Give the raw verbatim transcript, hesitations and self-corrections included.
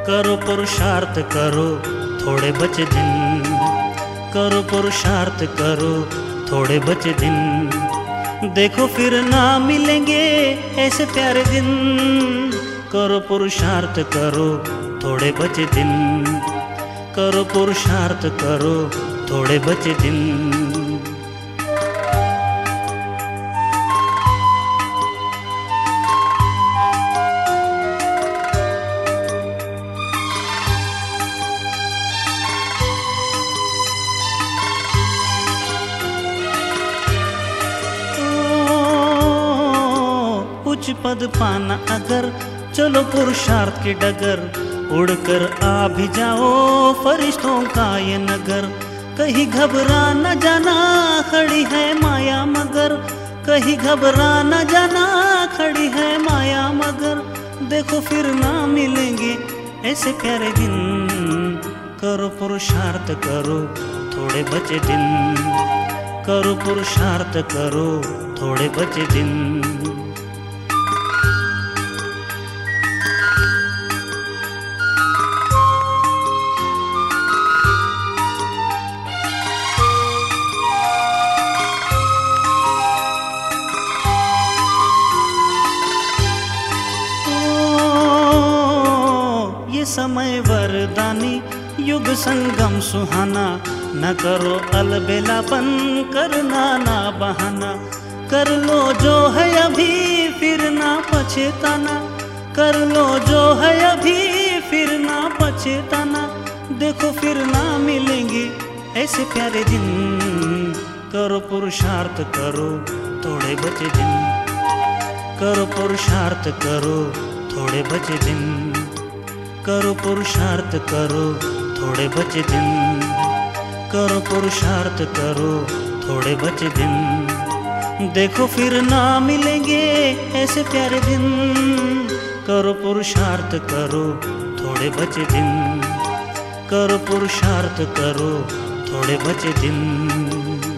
करो पुरुषार्थ करो थोड़े बचे दिन, करो पुरुषार्थ करो थोड़े बचे दिन, देखो फिर ना मिलेंगे ऐसे प्यारे दिन। करो पुरुषार्थ करो थोड़े बचे दिन, करो पुरुषार्थ करो थोड़े बचे दिन। उच्च पद पाना अगर चलो पुरुषार्थ के डगर, उड़कर आ भी जाओ फरिश्तों का ये नगर। कहीं घबरा न जाना खड़ी है माया मगर, कहीं घबरा न जाना खड़ी है माया मगर, देखो फिर ना मिलेंगे ऐसे प्यारे दिन। करो पुरुषार्थ करो थोड़े बचे दिन, करो पुरुषार्थ करो थोड़े बचे दिन। समय वरदानी युग संगम सुहाना, न करो अलबेलापन करना ना बहाना। कर लो जो है अभी फिर ना पछताना, कर लो जो है अभी फिर ना पछताना, देखो फिर ना मिलेंगे ऐसे प्यारे दिन। करो पुरुषार्थ करो थोड़े बचे दिन, करो पुरुषार्थ करो थोड़े बचे दिन, करो पुरुषार्थ करो थोड़े बचे दिन, करो पुरुषार्थ करो थोड़े बचे दिन, देखो फिर ना मिलेंगे ऐसे प्यारे दिन। करो पुरुषार्थ करो थोड़े बचे दिन, करो पुरुषार्थ करो थोड़े बचे दिन।